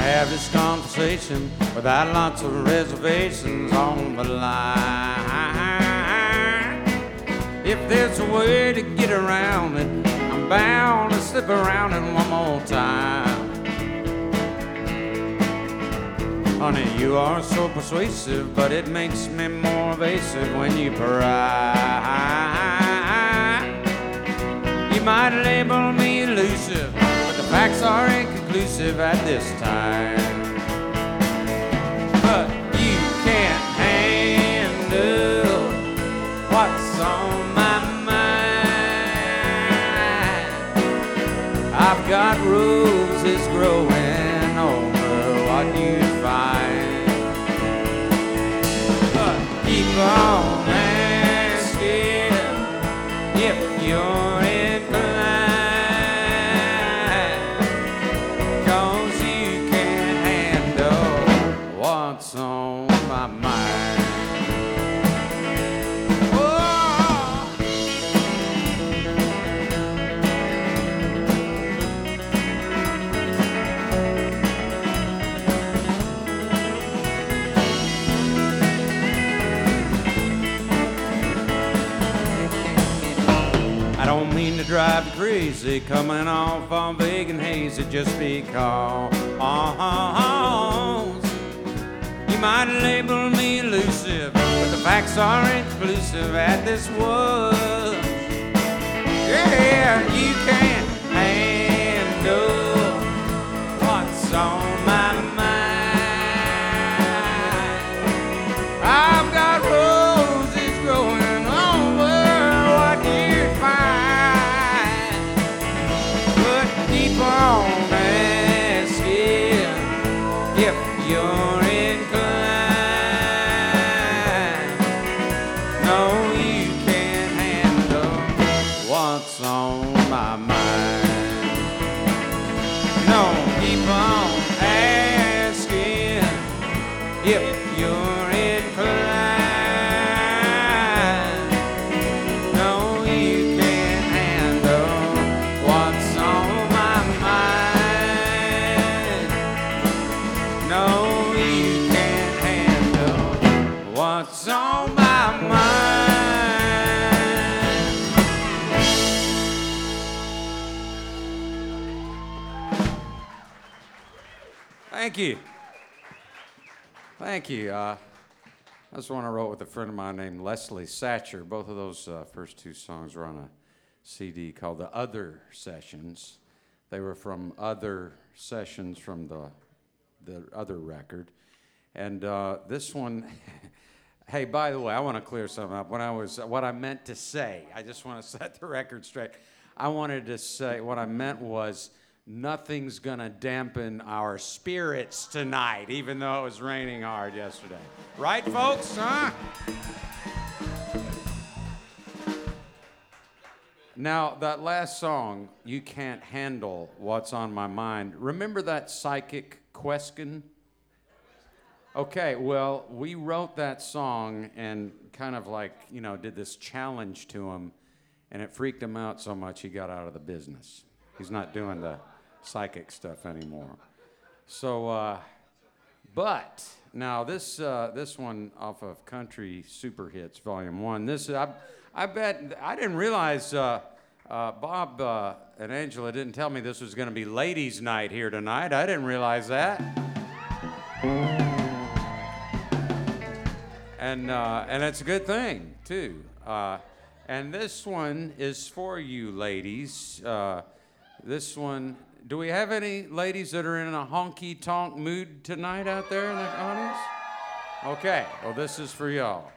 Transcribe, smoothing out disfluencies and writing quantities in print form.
have this conversation without lots of reservations on the line. If there's a way to get around it, I'm bound to slip around it one more time. Honey, you are so persuasive, but it makes me more evasive when you pry. You might label me elusive, but the facts are inconclusive at this time. But you can't handle what's on my mind. I've got roses growing over what you find. But keep on asking if you're inclined, 'cause you can't handle what's on my mind. Oh. I don't mean to drive you crazy, coming off on vague and hazy just because you might label me elusive, but the facts are inclusive at this was. Yeah, you can't handle what's on my mind. I've got roses growing over what you find. But keep on asking if you're inclined. No, you can't handle what's on my mind. No, keep on asking if you're inclined. No, you can't handle what's on my mind. No, you can't handle what's on my mind. Thank you. Thank you. That's one I wrote with a friend of mine named Leslie Satcher. Both of those first two songs were on a CD called The Other Sessions. They were from other sessions from the other record. And this one, hey, by the way, I want to clear something up. What I meant to say, I just want to set the record straight. I wanted to say, what I meant was, nothing's gonna dampen our spirits tonight, even though it was raining hard yesterday. Right, folks? Huh? Now, that last song, You Can't Handle What's on My Mind, remember that psychic Queskin? Okay, well, we wrote that song and kind of like, did this challenge to him, and it freaked him out so much he got out of the business. He's not doing the psychic stuff anymore. So, but now this one off of Country Super Hits Volume 1. I bet I didn't realize Bob and Angela didn't tell me this was going to be ladies' night here tonight. I didn't realize that. And it's a good thing too. And this one is for you, ladies. This one. Do we have any ladies that are in a honky-tonk mood tonight out there in the audience? Okay, well, this is for y'all.